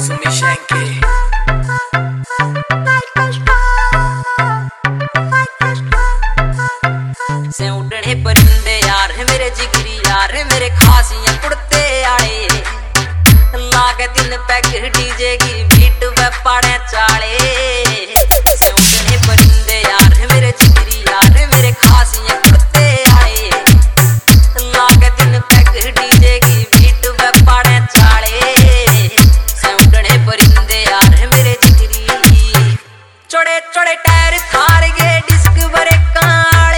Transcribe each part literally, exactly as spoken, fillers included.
Asmi Shanky. से उड़ने परिंदे यार मेरे जिगरी यार मेरे खासियां कुड़ते आए लागे दिन पैग डीजे की बीट वे पाड़े चाले से उड़ने परिंदे यार मेरे जिगरी यार मेरे खासियां कुड़ते आए लागे दिन पैग डीजे की बीट वे पाड़े चाले से उड़ने परिंदे यार मेरे जिगरी चौड़े चौड़े टायर थार गए डिस्क भरे काले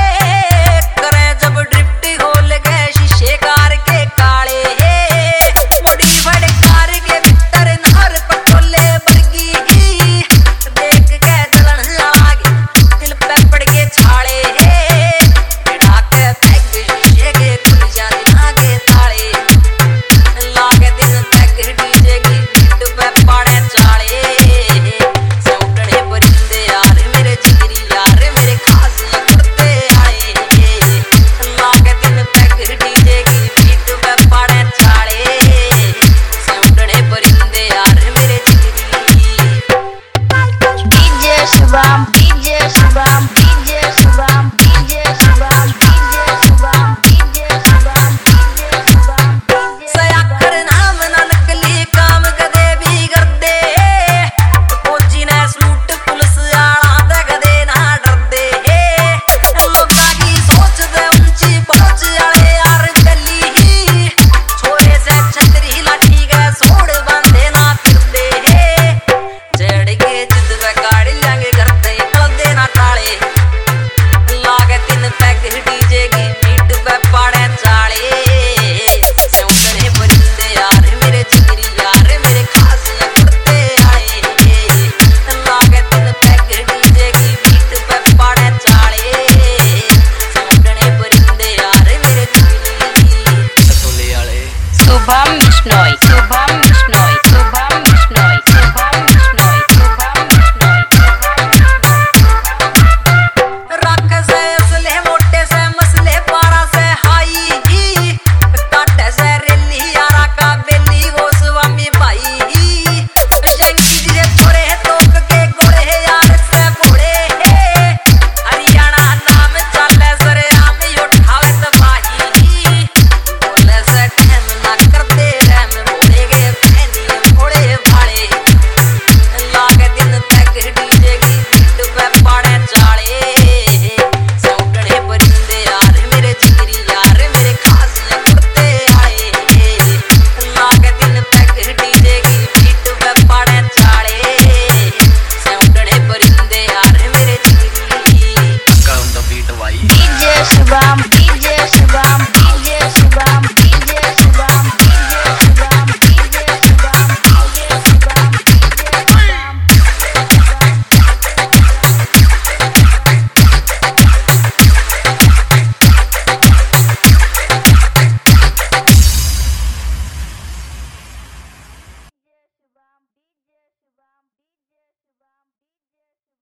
Shubham, D J Shubham, D J Shubham, D J Shubham, D J Shubham, D J Shubham, D J Shubham. सयाकर नाम ना नकली काम कदे भी करदे फौजी ने सूट पुलिस आला ते कदे ना डरदे लोकां की सोच दे ऊंची पहुंच आले यार गली छोरे से छतरी लाठी के सोड़ बांधे ना फिरदे चढ़ के जिद वे गाड़ी लांगे करते कलदे ना टाले लागे तीन पैग डीजे की बीट वे पाड़े चाले से उड़ने परिंदे यार मेरे जिगरी यार मेरे खासियां कुड़ते आए लागे तीन पैग डीजे की बीट वे पाड़े चाले से उड़ने परिंदे यार मेरे जिगरी Satuliale. Shubham Bishnoi.